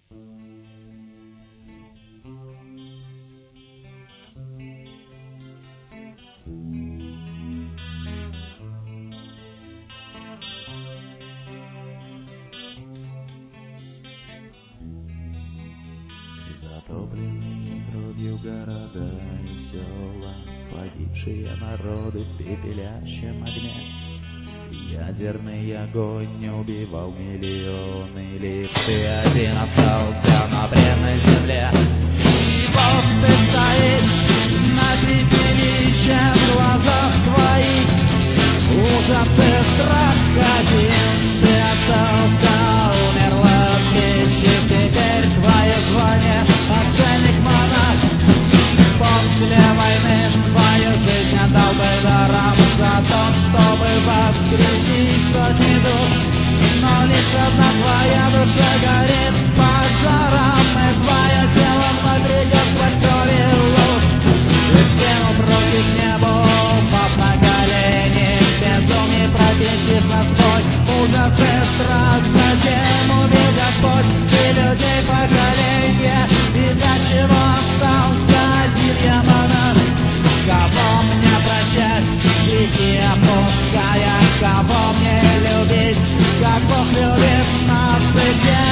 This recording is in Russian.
Затопленные кровью города и села, погибшие народы в пепелящем огне. Ядерный огонь убивал миллионы, лишь ты один остался на бренной земле. И вот ты стоишь на пепелище, в глазах твоих ужас и страх один. Ты остался, умерла в печи, теперь твое звание отшельник-монах. После войны свою жизнь отдал бы даром за то, чтобы воскресить сотни душ. Но лишь одна твоя душа горит пожаром, и твое тело вновь придет сквозь кровь и ложь. Ты скинув руки к небу, упав на колени, в безумии пропечешь настой ужас и страх. Зачем убил Господь и людей поколения, и для чего остался один я монах? Кого мне прощать, грехи опуская, кого мне любить, как Бог любит нас и всех?